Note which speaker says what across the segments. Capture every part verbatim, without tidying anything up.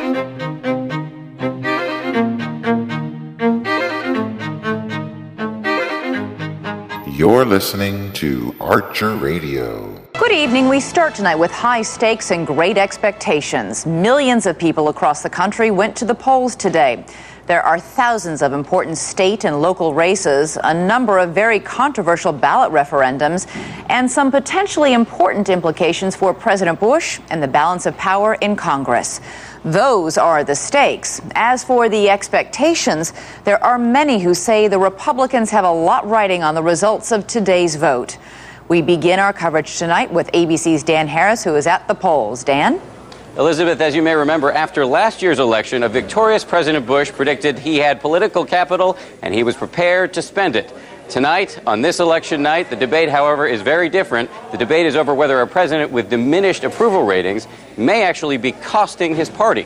Speaker 1: You're listening to Archer Radio.
Speaker 2: Good evening. We start tonight with high stakes and great expectations. Millions of people across the country went to the polls today. There are thousands of important state and local races, a number of very controversial ballot referendums, and some potentially important implications for President Bush and the balance of power in Congress. Those are the stakes. As for the expectations, there are many who say the Republicans have a lot riding on the results of today's vote. We begin our coverage tonight with A B C's Dan Harris, who is at the polls. Dan?
Speaker 3: Elizabeth, as you may remember, after last year's election, a victorious President Bush predicted he had political capital and he was prepared to spend it. Tonight, on this election night, the debate, however, is very different. The debate is over whether a president with diminished approval ratings may actually be costing his party.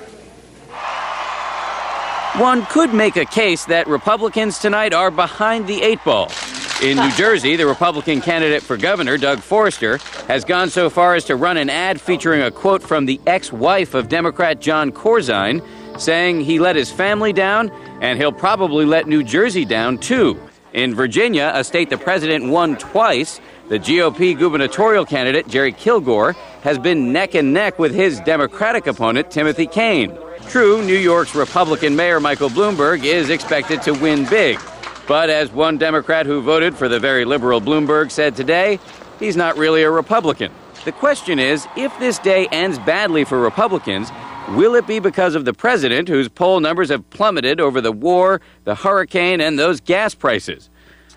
Speaker 3: One could make a case that Republicans tonight are behind the eight ball. In New Jersey, the Republican candidate for governor, Doug Forster, has gone so far as to run an ad featuring a quote from the ex-wife of Democrat John Corzine, saying he let his family down and he'll probably let New Jersey down, too. In Virginia, a state the president won twice, the G O P gubernatorial candidate, Jerry Kilgore, has been neck and neck with his Democratic opponent, Timothy Kaine. True, New York's Republican Mayor Michael Bloomberg is expected to win big. But as one Democrat who voted for the very liberal Bloomberg said today, he's not really a Republican. The question is, if this day ends badly for Republicans, will it be because of the president, whose poll numbers have plummeted over the war, the hurricane, and those gas prices?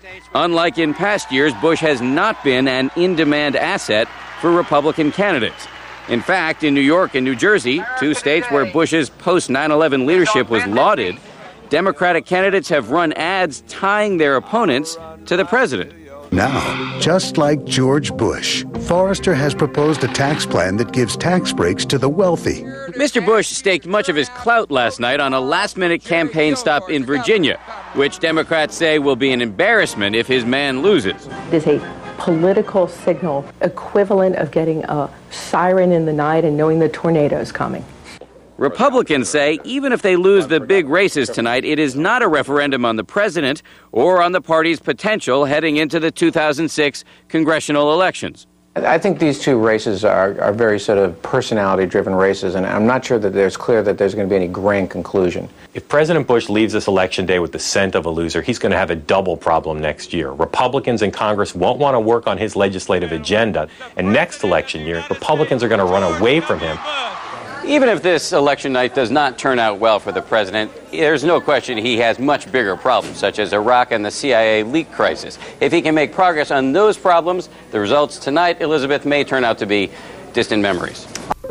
Speaker 3: Unlike in past years, Bush has not been an in-demand asset for Republican candidates. In fact, in New York and New Jersey, two states where Bush's post nine eleven leadership was lauded, Democratic candidates have run ads tying their opponents to the president.
Speaker 4: Now, just like George Bush, Forrester has proposed a tax plan that gives tax breaks to the wealthy.
Speaker 3: Mister Bush staked much of his clout last night on a last-minute campaign stop in Virginia, which Democrats say will be an embarrassment if his man loses.
Speaker 5: It is a political signal equivalent of getting a siren in the night and knowing the tornado's coming.
Speaker 3: Republicans say even if they lose the big races tonight, it is not a referendum on the president or on the party's potential heading into the two thousand six congressional elections.
Speaker 6: I think these two races are, are very sort of personality-driven races, and I'm not sure that there's clear that there's going to be any grand conclusion.
Speaker 7: If President Bush leaves this election day with the scent of a loser, he's going to have a double problem next year. Republicans in Congress won't want to work on his legislative agenda, and next election year, Republicans are going to run away from him.
Speaker 3: Even if this election night does not turn out well for the president, there's no question he has much bigger problems, such as Iraq and the C I A leak crisis. If he can make progress on those problems, the results tonight, Elizabeth, may turn out to be distant memories.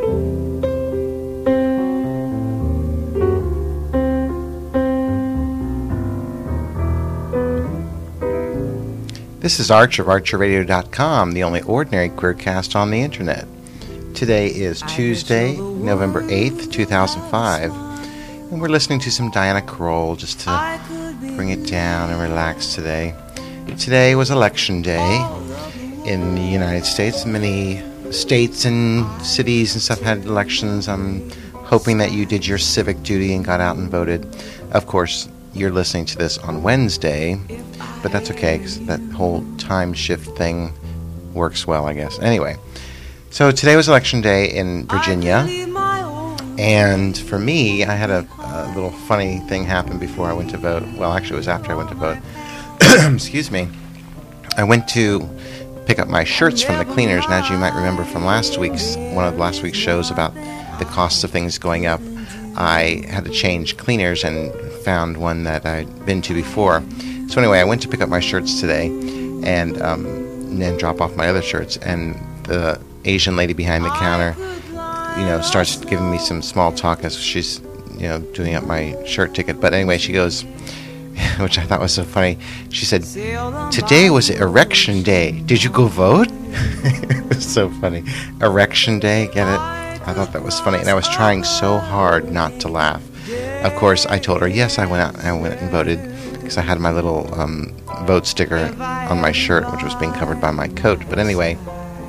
Speaker 8: This is Archer of Archer Radio dot com, the only ordinary queercast on the internet. Today is Tuesday, November eighth, two thousand five, and we're listening to some Diana Krall just to bring it down and relax today. Today was Election Day in the United States. Many states and cities and stuff had elections. I'm hoping that you did your civic duty and got out and voted. Of course, you're listening to this on Wednesday, but that's okay because that whole time shift thing works well, I guess. Anyway. So today was Election Day in Virginia, and for me, I had a, a little funny thing happen before I went to vote. Well, actually, it was after I went to vote. Excuse me. I went to pick up my shirts from the cleaners, and as you might remember from last week's, one of last week's shows about the costs of things going up, I had to change cleaners and found one that I'd been to before. So anyway, I went to pick up my shirts today, and, um, and then drop off my other shirts, and the Asian lady behind the counter, you know, starts giving me some small talk as she's, you know, doing up my shirt ticket. But anyway, she goes, which I thought was so funny, she said, "Today was Erection Day. Did you go vote?" It was so funny. Erection Day, get it? I thought that was funny, and I was trying so hard not to laugh. Of course, I told her, yes, I went out I went and voted, because I had my little um, vote sticker on my shirt, which was being covered by my coat. But anyway,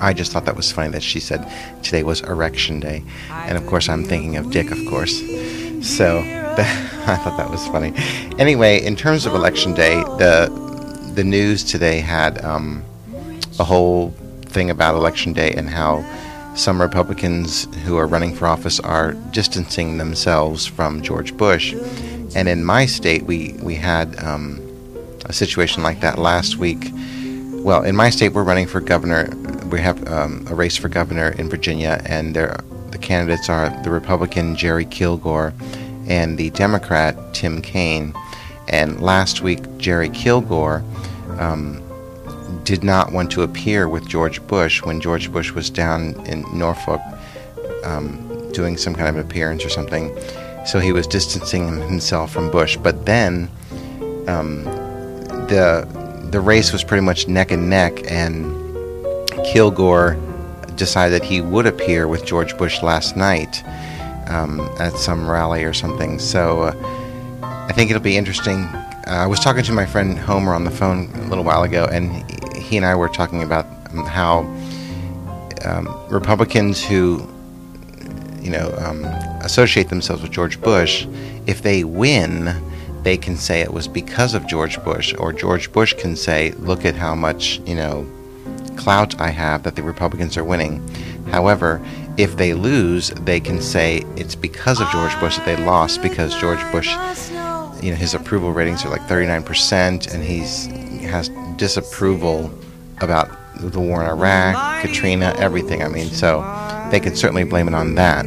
Speaker 8: I just thought that was funny that she said today was Erection Day. And of course, I'm thinking of Dick, of course. So that, I thought that was funny. Anyway, in terms of Election Day, the the news today had um, a whole thing about Election Day and how some Republicans who are running for office are distancing themselves from George Bush. And in my state, we, we had um, a situation like that last week. Well, in my state, we're running for governor. We have um, a race for governor in Virginia, and there, the candidates are the Republican Jerry Kilgore and the Democrat Tim Kaine. And last week, Jerry Kilgore um, did not want to appear with George Bush when George Bush was down in Norfolk um, doing some kind of an appearance or something. So he was distancing himself from Bush. But then um, the the race was pretty much neck and neck, and Kilgore decided he would appear with George Bush last night um, at some rally or something. So uh, I think it'll be interesting. Uh, I was talking to my friend Homer on the phone a little while ago, and he and I were talking about how um, Republicans who, you know, um, associate themselves with George Bush, if they win, they can say it was because of George Bush, or George Bush can say, look at how much, you know, clout I have that the Republicans are winning. However, if they lose, they can say it's because of George Bush that they lost, because George Bush, you know, his approval ratings are like thirty-nine percent, and he's he has disapproval about the war in Iraq, Katrina, everything. I mean, so they can certainly blame it on that.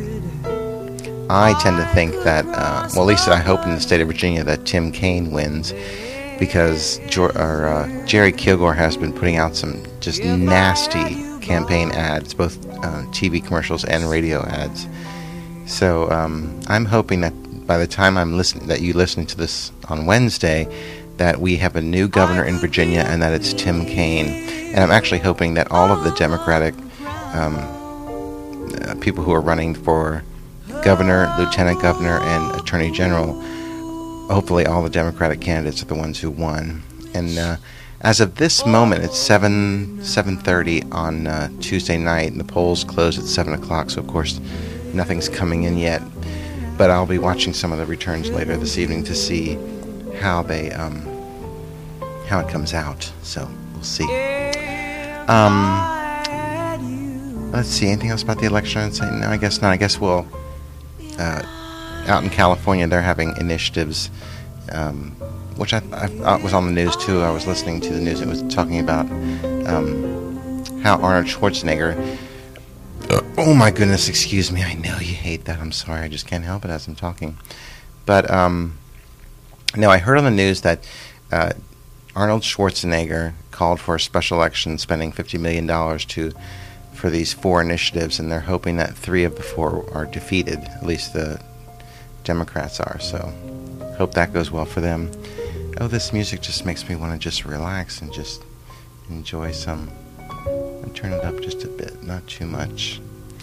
Speaker 8: I tend to think that, uh, well, at least I hope in the state of Virginia that Tim Kaine wins, because George, or, uh, Jerry Kilgore has been putting out some just nasty campaign ads, both uh, T V commercials and radio ads. So um, I'm hoping that by the time I'm listening, that you listen to this on Wednesday, that we have a new governor in Virginia and that it's Tim Kaine. And I'm actually hoping that all of the Democratic um, uh, people who are running for governor, lieutenant governor, and attorney general, hopefully all the Democratic candidates are the ones who won. And uh, as of this moment, it's seven seven thirty on uh, Tuesday night, and the polls close at seven o'clock. So of course, nothing's coming in yet. But I'll be watching some of the returns later this evening to see how they um, how it comes out. So we'll see. Um, let's see. Anything else about the election? I'd say no. I guess not. I guess we'll. Uh, out in California, they're having initiatives, um, which I, I, I was on the news too. I was listening to the news. It was talking about um, how Arnold Schwarzenegger. Uh, oh my goodness! Excuse me. I know you hate that. I'm sorry. I just can't help it as I'm talking. But um, no, I heard on the news that uh, Arnold Schwarzenegger called for a special election, spending fifty million dollars to. For these four initiatives, and they're hoping that three of the four are defeated. At least the Democrats are. So, hope that goes well for them. Oh, this music just makes me want to just relax and just enjoy some. And turn it up just a bit, not too much.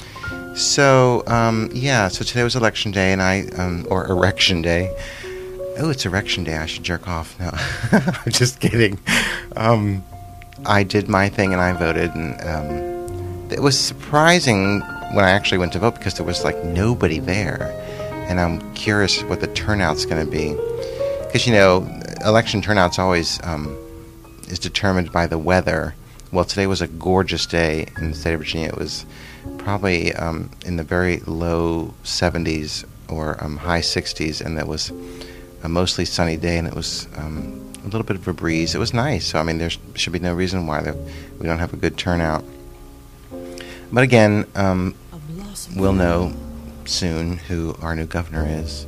Speaker 8: So, um, yeah. So today was Election Day, and I, um, or Erection Day. Oh, it's Erection Day. I should jerk off now. I'm just kidding. Um, I did my thing, and I voted, and. Um, It was surprising when I actually went to vote because there was like nobody there, and I'm curious what the turnout's going to be. Because you know, election turnout's always um, is determined by the weather. Well, today was a gorgeous day in the state of Virginia. It was probably um, in the very low seventies or um, high sixties, and it was a mostly sunny day, and it was um, a little bit of a breeze. It was nice. So I mean, there should be no reason why that we don't have a good turnout. But again, um, we'll know soon who our new governor is.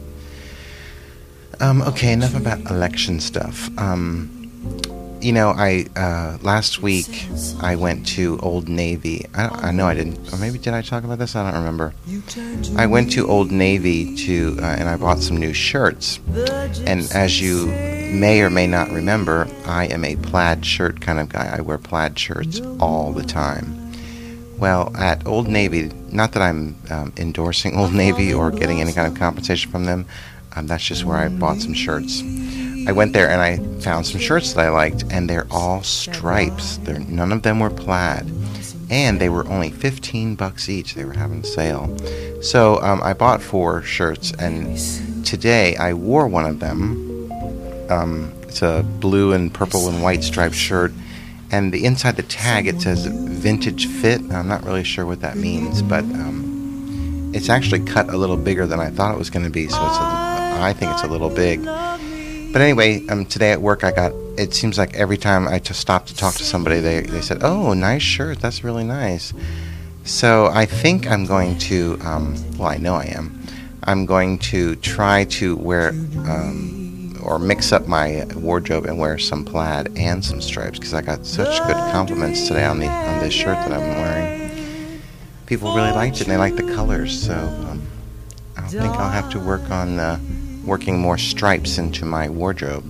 Speaker 8: Um, okay, enough about election stuff. Um, you know, I uh, last week I went to Old Navy. I, I know I didn't, or maybe did I talk about this? I don't remember. I went to Old Navy to, uh, and I bought some new shirts. And as you may or may not remember, I am a plaid shirt kind of guy. I wear plaid shirts all the time. Well, at Old Navy, not that I'm um, endorsing Old Navy or getting any kind of compensation from them, um, that's just where I bought some shirts. I went there and I found some shirts that I liked, and they're all stripes. They're, none of them were plaid. and they were only fifteen bucks each. They were having a sale. So um, I bought four shirts, and today I wore one of them. Um, it's a blue and purple and white striped shirt, and the inside the tag it says vintage fit. I'm not really sure what that means, but um, it's actually cut a little bigger than I thought it was going to be, so it's a, I think it's a little big. But anyway, um, today at work I got, it seems like every time I just stopped to talk to somebody, they, they said, oh, nice shirt, that's really nice. So I think I'm going to, um, well, I know I am, I'm going to try to wear, um, or mix up my wardrobe and wear some plaid and some stripes, because I got such good compliments today on the on this shirt that I'm wearing. People really liked it, and they liked the colors, so um, I think I'll have to work on uh, working more stripes into my wardrobe.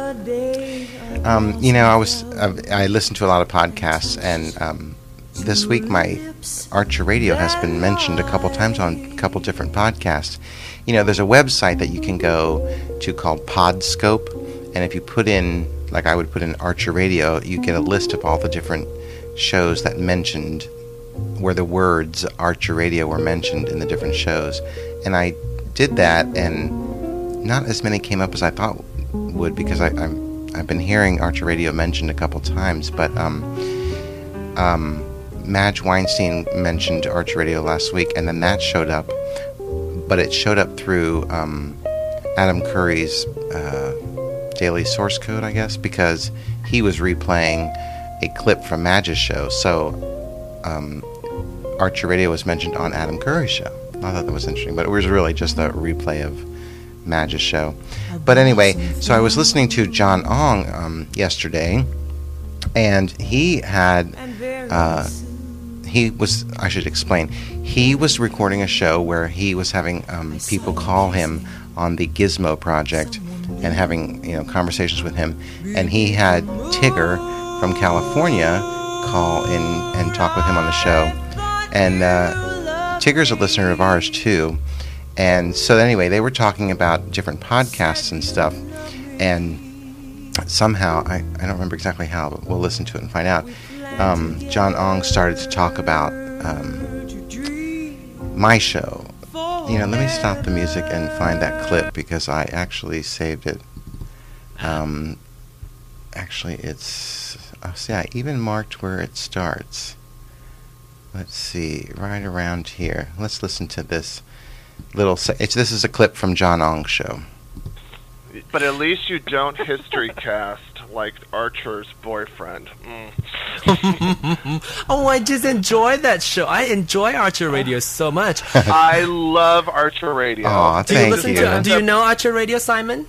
Speaker 8: Um, you know, I was uh, I listened to a lot of podcasts, and um, this week my Archer Radio has been mentioned a couple times on a couple different podcasts. You know, there's a website that you can go to called Podscope, and if you put in, like I would put in Archer Radio, you get a list of all the different shows that mentioned, where the words Archer Radio were mentioned in the different shows. And I did that, and not as many came up as I thought would, because I, I'm, I've been hearing Archer Radio mentioned a couple times, but um, um, Madge Weinstein mentioned Archer Radio last week, and then that showed up, but it showed up through um, Adam Curry's uh, daily source code, I guess, because he was replaying a clip from Madge's show. So um, Archer Radio was mentioned on Adam Curry's show. I thought that was interesting, but it was really just a replay of Madge's show. But anyway, so I was listening to John Ong um, yesterday, and he had, uh, he was, I should explain, he was recording a show where he was having um, people call him on the Gizmo project and having, you know, conversations with him. And he had Tigger from California call in and talk with him on the show. And uh, Tigger's a listener of ours too. And so anyway, they were talking about different podcasts and stuff. And somehow, I, I don't remember exactly how, but we'll listen to it and find out. Um, John Ong started to talk about um, my show. You know, let me stop the music and find that clip, because I actually saved it. Um, actually, it's... Oh, see, I even marked where it starts. Let's see, right around here. Let's listen to this little... Se- it's, this is a clip from John Ong's show.
Speaker 9: But at least you don't history cast like Archer's boyfriend. Mm.
Speaker 10: Oh, I just enjoy that show. I enjoy Archer Radio so much.
Speaker 9: I love Archer Radio.
Speaker 8: Oh,
Speaker 10: do you
Speaker 8: thank
Speaker 10: listen
Speaker 8: you.
Speaker 10: To, do you know Archer Radio, Simon?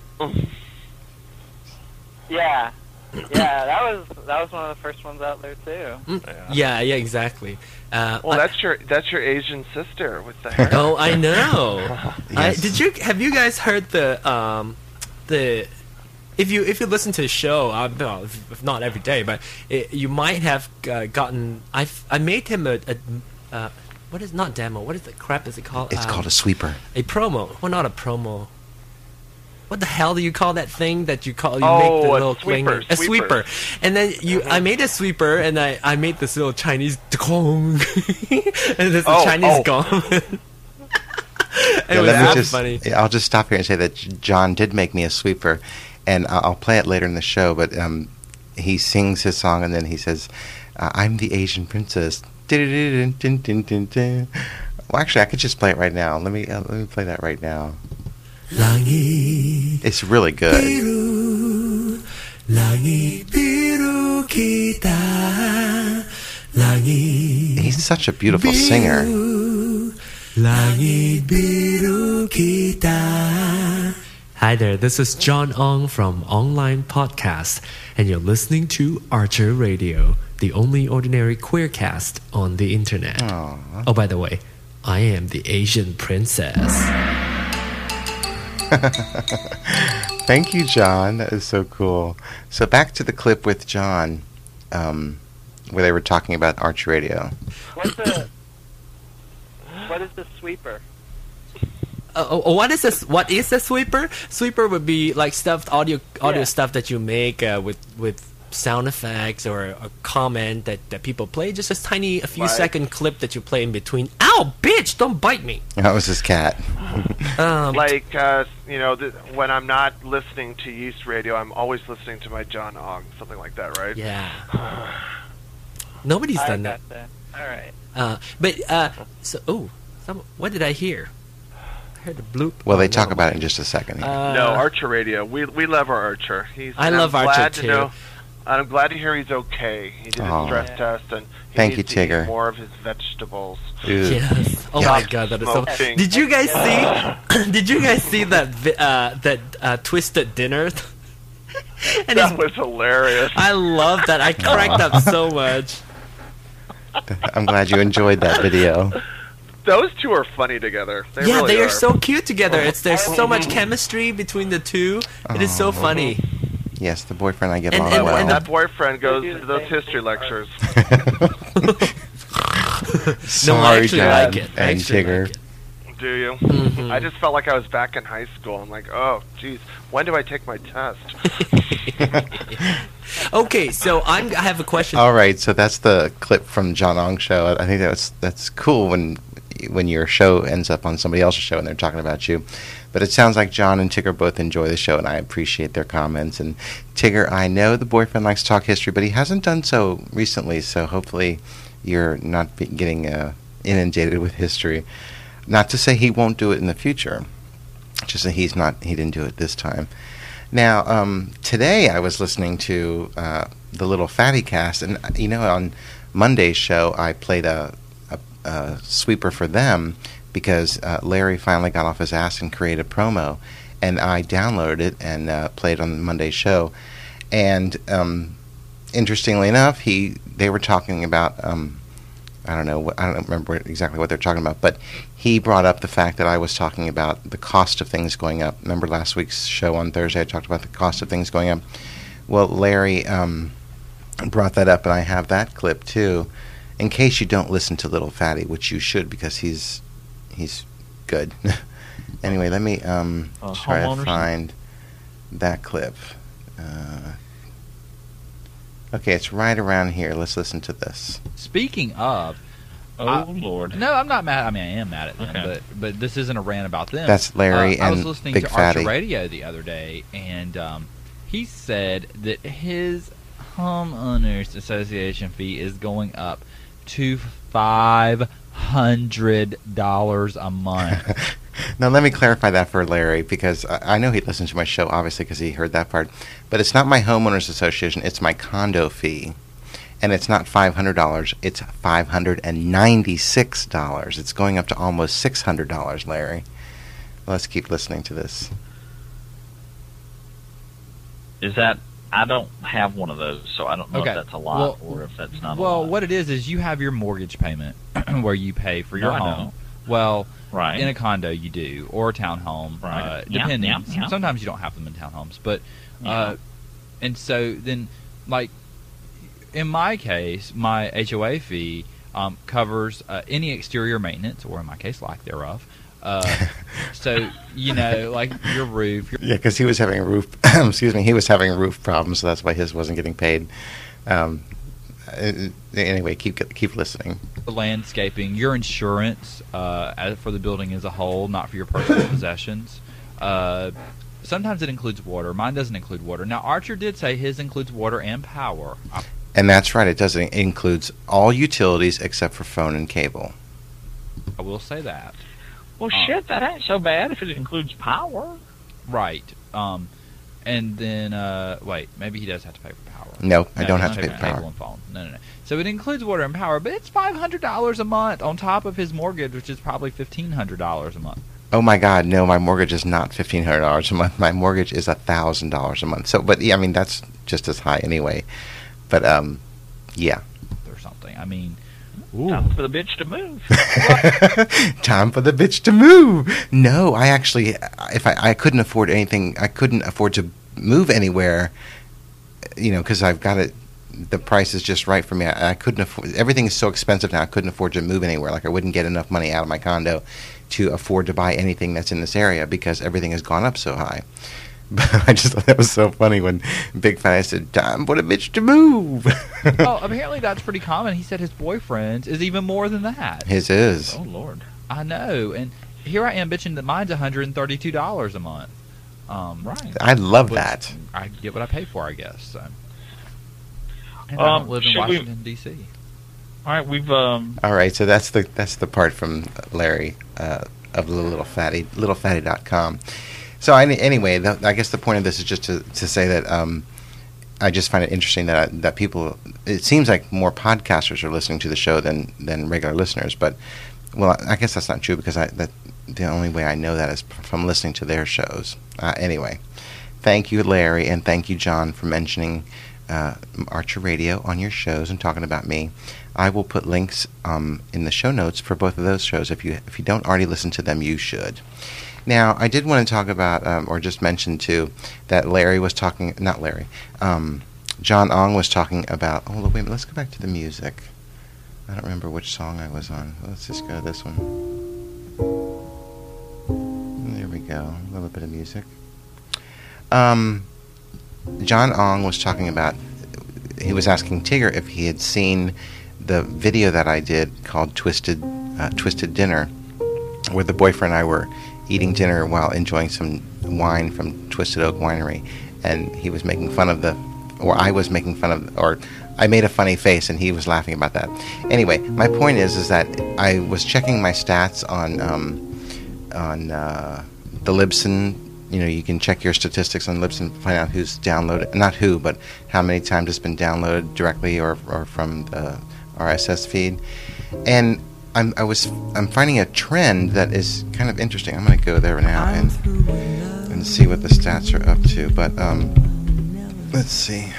Speaker 11: Yeah. Yeah, that was that was one of the first ones out there too.
Speaker 10: Mm. Yeah, yeah, exactly. Uh,
Speaker 9: well,
Speaker 10: I,
Speaker 9: that's your that's your Asian sister with the hair.
Speaker 10: Oh, I know.
Speaker 8: Yes.
Speaker 10: I, did you have you guys heard the um the if you if you listen to the show, uh, well, if not every day, but it, you might have uh, gotten. I I made him a, a uh, what is not demo? What is the crap is it called?
Speaker 8: It's
Speaker 10: um,
Speaker 8: called a sweeper.
Speaker 10: A promo. Well, not a promo. What the hell do you call that thing that you call you
Speaker 9: oh,
Speaker 10: make the
Speaker 9: a
Speaker 10: little
Speaker 9: sweeper,
Speaker 10: thing? A sweeper. And then you
Speaker 9: mm-hmm.
Speaker 10: I made a sweeper, and I, I made this little Chinese gong. And there's
Speaker 9: oh,
Speaker 10: a Chinese
Speaker 9: oh.
Speaker 10: gong. It
Speaker 8: Yeah,
Speaker 10: was
Speaker 8: let me
Speaker 10: that
Speaker 8: just,
Speaker 10: funny.
Speaker 8: I'll just stop here and say that John did make me a sweeper, and I'll play it later in the show, but um, he sings his song, and then he says, uh, I'm the Asian princess. Well, actually, I could just play it right now. Let me uh, let me play that right now. It's really good. He's such a beautiful singer.
Speaker 10: Hi there, this is John Ong from Online Podcast, and you're listening to Archer Radio, the only ordinary queercast on the internet.
Speaker 8: Aww.
Speaker 10: Oh, by the way, I am the Asian princess.
Speaker 8: Thank you, John. That is so cool. So back to the clip with John, um, where they were talking about Archer Radio.
Speaker 11: What's a what is the sweeper?
Speaker 10: Uh, oh, what is this? What is a sweeper? Sweeper would be like stuffed audio audio
Speaker 11: Yeah.
Speaker 10: stuff that you make uh, with with sound effects or a comment that, that people play, just a tiny, a few
Speaker 9: Right.
Speaker 10: second clip that you play in between. Ow, bitch! Don't bite me.
Speaker 8: That was his cat.
Speaker 10: Um,
Speaker 9: Like, uh, you know, th- when I'm not listening to Yeast Radio, I'm always listening to my John Ogg, something like that, right?
Speaker 10: Yeah. Nobody's
Speaker 11: I
Speaker 10: done
Speaker 11: got
Speaker 10: that.
Speaker 11: that. All right.
Speaker 10: Uh, but uh, so oh, some, what did I hear? I heard a bloop.
Speaker 8: Well, they
Speaker 10: Oh,
Speaker 8: talk
Speaker 10: never
Speaker 8: about it
Speaker 10: mind.
Speaker 8: in just a second.
Speaker 10: Uh,
Speaker 9: No, Archer Radio. We we love our Archer. He's.
Speaker 10: I
Speaker 9: and
Speaker 10: love
Speaker 9: I'm
Speaker 10: Archer
Speaker 9: glad to
Speaker 10: too.
Speaker 9: know, I'm glad to hear he's okay. He did
Speaker 8: Aw.
Speaker 9: his stress
Speaker 11: Yeah.
Speaker 9: test, and he
Speaker 8: Thank
Speaker 9: needs
Speaker 8: you,
Speaker 9: to eat
Speaker 8: Tigger.
Speaker 9: more of his vegetables.
Speaker 8: Ew.
Speaker 10: Yes. Oh
Speaker 8: Yeah.
Speaker 10: my god, that is so.
Speaker 9: Smoking.
Speaker 10: Did you guys see? Did you guys see that vi- uh, that uh, twisted dinner? and
Speaker 9: That
Speaker 10: he's,
Speaker 9: was hilarious.
Speaker 10: I love that. I cracked up so much.
Speaker 8: I'm glad you enjoyed that video.
Speaker 9: Those two are funny together. They
Speaker 10: yeah,
Speaker 9: really
Speaker 10: they are.
Speaker 9: are
Speaker 10: so cute together. It's there's so much chemistry between the two. It is so
Speaker 8: Oh.
Speaker 10: funny.
Speaker 8: Yes, the boyfriend and I get
Speaker 10: And-
Speaker 8: along
Speaker 10: and-
Speaker 8: well.
Speaker 10: and
Speaker 9: That boyfriend goes to those history lectures.
Speaker 8: Sorry,
Speaker 10: no, I actually
Speaker 8: John
Speaker 10: like it. I
Speaker 8: and
Speaker 10: actually
Speaker 8: Tigger.
Speaker 10: like it.
Speaker 9: Do you?
Speaker 10: Mhm.
Speaker 9: I just felt like I was back in high school. I'm like, oh, geez, when do I take my test?
Speaker 10: Okay, so I'm, I have a question.
Speaker 8: All right, so that's the clip from John Ong's show. I think that's that's cool when when your show ends up on somebody else's show and they're talking about you. But it sounds like John and Tigger both enjoy the show, and I appreciate their comments. And Tigger, I know the boyfriend likes to talk history, but he hasn't done so recently. So hopefully, you're not be getting uh, inundated with history. Not to say he won't do it in the future, just that he's not. He didn't do it this time. Now, um, today I was listening to uh, the Little Fatty Cast, and you know, on Monday's show I played a, a, a sweeper for them because uh, Larry finally got off his ass and created a promo, and I downloaded it and uh, played on Monday's show. And um, interestingly enough, he they were talking about. Um, I don't know. I don't remember exactly what they're talking about, but he brought up the fact that I was talking about the cost of things going up. Remember last week's show on Thursday? I talked about the cost of things going up. Well, Larry um, brought that up, and I have that clip too, in case you don't listen to Little Fatty, which you should because he's he's good. Anyway, let me um,
Speaker 12: Uh,
Speaker 8: try to
Speaker 12: homeowners?
Speaker 8: find that clip. Uh, okay, it's right around here. Let's listen to this.
Speaker 12: Speaking of,
Speaker 13: Oh,
Speaker 12: I-
Speaker 13: Lord.
Speaker 12: No, I'm not mad. I mean, I am mad at them,
Speaker 13: Okay.
Speaker 12: but but this isn't a rant about them.
Speaker 8: That's Larry
Speaker 12: Uh, I was
Speaker 8: and
Speaker 12: listening
Speaker 8: Big
Speaker 12: to
Speaker 8: Fatty.
Speaker 12: Archer Radio the other day, and um, he said that his homeowners association fee is going up to five hundred dollars a month.
Speaker 8: Now, let me clarify that for Larry, because I I know he listened to my show, obviously, because he heard that part. But it's not my homeowners association; it's my condo fee, and it's not five hundred dollars; it's five hundred and ninety-six dollars. It's going up to almost six hundred dollars, Larry. Let's keep listening to this.
Speaker 13: Is that? I don't have one of those, so I don't know
Speaker 12: Okay.
Speaker 13: if that's a lot
Speaker 12: Well-
Speaker 13: or if that's not a
Speaker 12: Well,
Speaker 13: lot.
Speaker 12: what it is is you have your mortgage payment where you pay for your
Speaker 13: No, I
Speaker 12: home.
Speaker 13: don't.
Speaker 12: Well,
Speaker 13: Right.
Speaker 12: in a condo you do, or a townhome,
Speaker 13: Right.
Speaker 12: uh,
Speaker 13: Yeah,
Speaker 12: depending.
Speaker 13: yeah, yeah.
Speaker 12: Sometimes you don't have them in townhomes, but
Speaker 13: Yeah.
Speaker 12: uh, and so then, like in my case, my H O A fee um, covers uh, any exterior maintenance, or in my case, lack thereof. Uh, so you know, like your roof. Your
Speaker 8: Yeah, because he was having roof. excuse me, he was having roof problems, so that's why his wasn't getting paid. Um, uh, anyway, keep keep listening.
Speaker 12: the landscaping, your insurance uh, as for the building as a whole, not for your personal possessions. Uh, sometimes it includes water. Mine doesn't include water. Now, Archer did say his includes water and power. I-
Speaker 8: And that's right; it does. It includes all utilities except for phone and cable.
Speaker 12: I will say that.
Speaker 13: Well,
Speaker 12: Uh,
Speaker 13: shit, that ain't so bad if it includes power.
Speaker 12: Right. Um, and then, uh, wait, maybe he does have to pay for power.
Speaker 8: No, I
Speaker 12: No,
Speaker 8: don't
Speaker 12: he
Speaker 8: have to
Speaker 12: doesn't
Speaker 8: pay for
Speaker 12: cable
Speaker 8: power.
Speaker 12: and phone. No, no, no. So it includes water and power, but it's five hundred dollars a month on top of his mortgage, which is probably fifteen hundred dollars a month.
Speaker 8: Oh my God! No, my mortgage is not fifteen hundred dollars a month. My mortgage is a thousand dollars a month. So, but yeah, I mean that's just as high anyway. But um, yeah.
Speaker 12: Or something. I mean,
Speaker 13: Time for the bitch to move.
Speaker 8: Time for the bitch to move. No, I actually, if I, I couldn't afford anything, I couldn't afford to move anywhere. You know, because I've got it. The price is just right for me. I, I couldn't afford. Everything is so expensive now. I couldn't afford to move anywhere. Like I wouldn't get enough money out of my condo to afford to buy anything that's in this area because everything has gone up so high. But I just thought that was so funny when Big Fat said, "Time for the bitch to move."
Speaker 12: Oh, apparently that's pretty common. He said his boyfriend's is even more than that.
Speaker 8: His is.
Speaker 12: Oh, Lord. I know. And here I am bitching that mine's one hundred thirty-two dollars a month. Um, right.
Speaker 8: I love
Speaker 12: Which
Speaker 8: that.
Speaker 12: I get what I pay for, I guess. So. And
Speaker 13: Um,
Speaker 12: I don't live in
Speaker 13: should we-
Speaker 12: Washington, D C
Speaker 13: All right, we've um.
Speaker 8: All right, so that's the that's the part from Larry uh, of the Little Fatty, little fatty dot com. So I, anyway, the, I guess the point of this is just to, to say that um, I just find it interesting that I, that people. It seems like more podcasters are listening to the show than than regular listeners, but well, I guess that's not true because I that the only way I know that is from listening to their shows. Uh, anyway, thank you, Larry, and thank you, John, for mentioning uh, Archer Radio on your shows and talking about me. I will put links um, in the show notes for both of those shows. If you if you don't already listen to them, you should. Now, I did want to talk about, um, or just mention too, that Larry was talking. Not Larry. Um, John Ong was talking about. Oh, wait a minute. Let's go back to the music. I don't remember which song I was on. Let's just go to this one. There we go. A little bit of music. Um, John Ong was talking about. He was asking Tigger if he had seen the video that I did called Twisted uh, Twisted Dinner, where the boyfriend and I were eating dinner while enjoying some wine from Twisted Oak Winery, and he was making fun of the, or I was making fun of, or I made a funny face and he was laughing about that. Anyway, my point is is that I was checking my stats on um, on uh, the Libsyn. You know, you can check your statistics on Libsyn, find out who's downloaded, not who, but how many times it's been downloaded directly or or from the R S S feed, and I'm I was I'm finding a trend that is kind of interesting. I'm going to go there now and and see what the stats are up to. But um, let's see.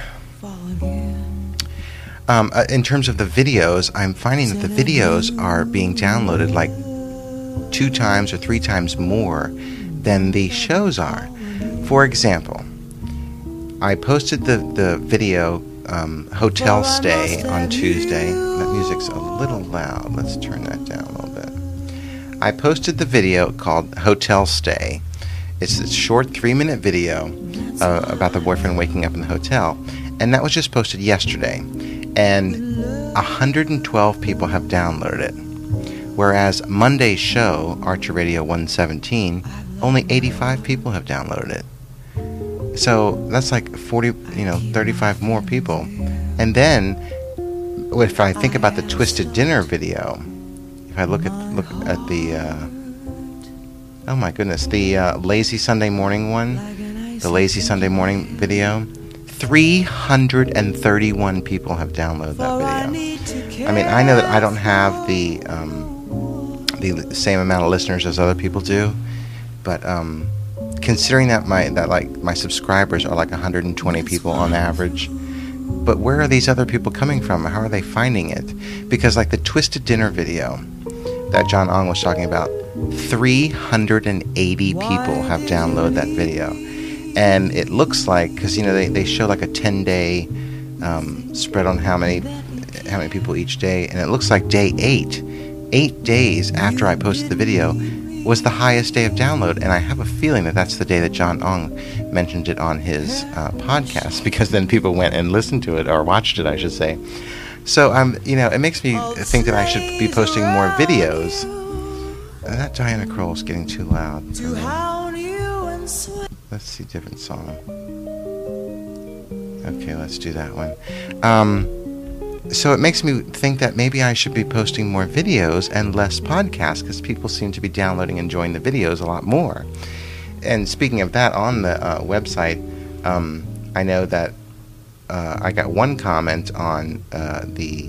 Speaker 8: Um, uh, in terms of the videos, I'm finding that the videos are being downloaded like two times or three times more than the shows are. For example, I posted the the video. Um, hotel stay on Tuesday. That music's a little loud. Let's turn that down a little bit. I posted the video called Hotel Stay. It's a short three-minute video uh, about the boyfriend waking up in the hotel, and that was just posted yesterday. And one hundred twelve people have downloaded it, whereas Monday's show, Archer Radio one seventeen, only eighty-five people have downloaded it. So that's like forty, you know, thirty-five more people. And then, if I think about the Twisted Dinner video, if I look at look at the, uh, oh my goodness, the uh, Lazy Sunday Morning one, the Lazy Sunday Morning video, three hundred thirty-one people have downloaded that video. I mean, I know that I don't have the um, the same amount of listeners as other people do, but um. Considering that my that like my subscribers are like one hundred twenty people on average, but where are these other people coming from? How are they finding it? Because like the Twisted Dinner video that John Ong was talking about, three hundred eighty people have downloaded that video, and it looks like, because you know they, they show like a ten day um, spread on how many how many people each day, and it looks like day eight, eight days after I posted the video, was the highest day of download, and I have a feeling that that's the day that John Ong mentioned it on his uh, podcast, because then people went and listened to it, or watched it, I should say. So, um, you know, it makes me think that I should be posting more videos. Uh, that Diana Kroll's getting too loud. Let's see, different song. Okay, let's do that one. Um... So it makes me think that maybe I should be posting more videos and less podcasts, because people seem to be downloading and enjoying the videos a lot more. And speaking of that, on the uh, website, um, I know that uh, I got one comment on uh, the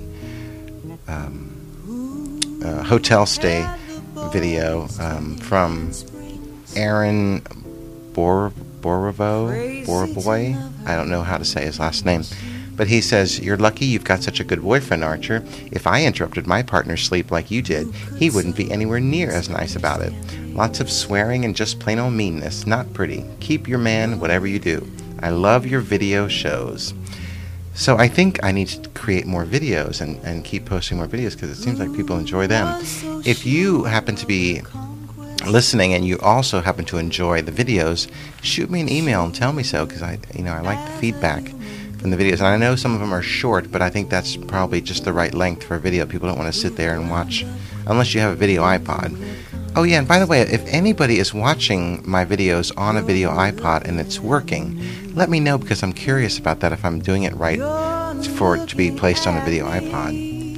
Speaker 8: um, uh, hotel stay video um, from Aaron Bor- Borovo, Boroboy. I don't know how to say his last name. But he says, "You're lucky you've got such a good boyfriend, Archer. If I interrupted my partner's sleep like you did, he wouldn't be anywhere near as nice about it. Lots of swearing and just plain old meanness. Not pretty. Keep your man, whatever you do. I love your video shows." So I think I need to create more videos and, and keep posting more videos, because it seems like people enjoy them. If you happen to be listening and you also happen to enjoy the videos, shoot me an email and tell me so, because I, you know, I like the feedback from the videos. And I know some of them are short, but I think that's probably just the right length for a video. People don't want to sit there and watch unless you have a video iPod. Oh yeah, and by the way, if anybody is watching my videos on a video iPod and it's working, let me know, because I'm curious about that, if I'm doing it right for it to be placed on a video iPod.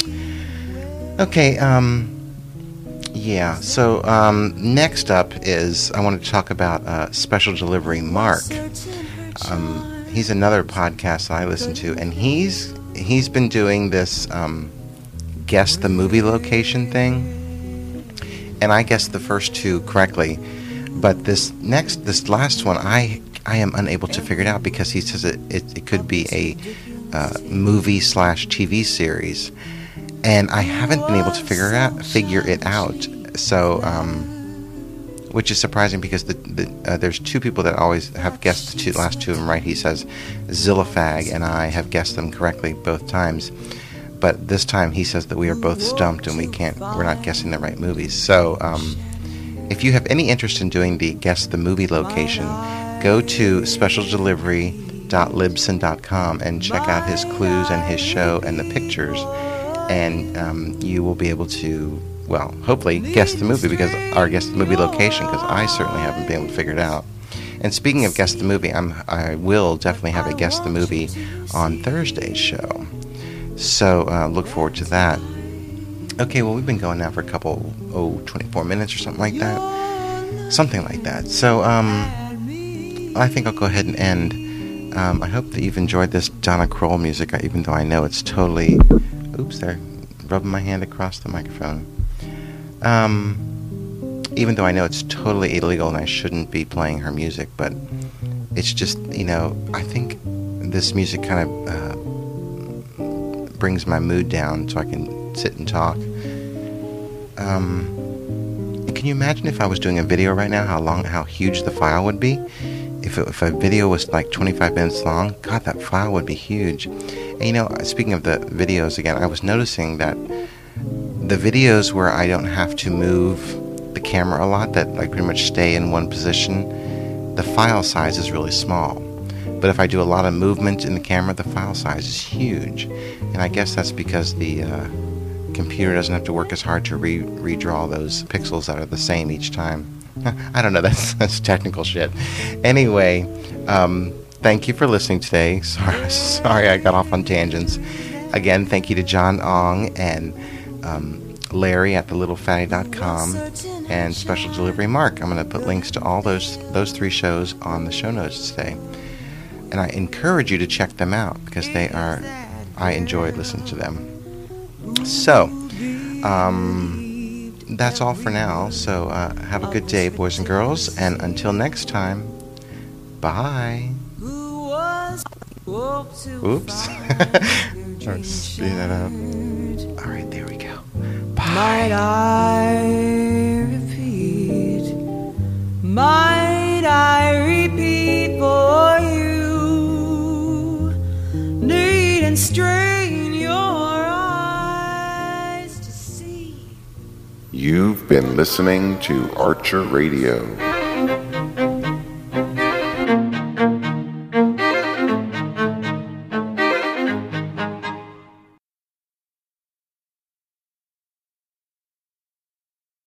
Speaker 8: Okay, um, yeah, so um, next up is, I wanted to talk about uh, Special Delivery Mark. Um, he's another podcast that I listen to, and he's he's been doing this um, guess the movie location thing. And I guessed the first two correctly, but this next, this last one, I I am unable to figure it out, because he says it it, it could be a uh, movie slash T V series, and I haven't been able to figure it out. Figure it out. So, um, which is surprising, because the, the uh, there's two people that always have guessed the two, last two of them right. He says Zillafag, and I have guessed them correctly both times. But this time he says that we are both stumped and we can't, we're not guessing the right movies. So um, if you have any interest in doing the guess the movie location, go to special delivery dot libsyn dot com and check out his clues and his show and the pictures, and um, you will be able to, well, hopefully guess the movie, because or guess the movie location, because I certainly haven't been able to figure it out. And speaking of guess the movie, I'm I will definitely have a guess the movie on Thursday's show. So uh, look forward to that. Okay, well, we've been going now for a couple, oh, twenty-four minutes or something like that. Something like that. So um, I think I'll go ahead and end. Um, I hope that you've enjoyed this Donna Kroll music, even though I know it's totally... Oops, there. Rubbing my hand across the microphone. Um, even though I know it's totally illegal and I shouldn't be playing her music, but it's just, you know, I think this music kind of... Uh, brings my mood down so I can sit and talk. Um, can you imagine if I was doing a video right now, how long, how huge the file would be? If, it, if a video was like twenty-five minutes long, God, that file would be huge. And you know, speaking of the videos again, I was noticing that the videos where I don't have to move the camera a lot, that like pretty much stay in one position, the file size is really small. But if I do a lot of movement in the camera, the file size is huge. And I guess that's because the uh, computer doesn't have to work as hard to re- redraw those pixels that are the same each time. I don't know, that's, that's technical shit. Anyway, um, thank you for listening today. Sorry, sorry I got off on tangents. Again, thank you to John Ong and um, Larry at the little fatty dot com and Special Delivery Mark. I'm going to put links to all those those three shows on the show notes today. And I encourage you to check them out, because they are, I enjoyed listening to them. So, um, that's all for now. So, uh, have a good day, boys and girls. And until next time, bye. Oops. Speed that up. All right, there we go. Bye.
Speaker 14: Might I repeat? Might I repeat for you? Need and strain your eyes to see.
Speaker 1: You've been listening to Archer Radio.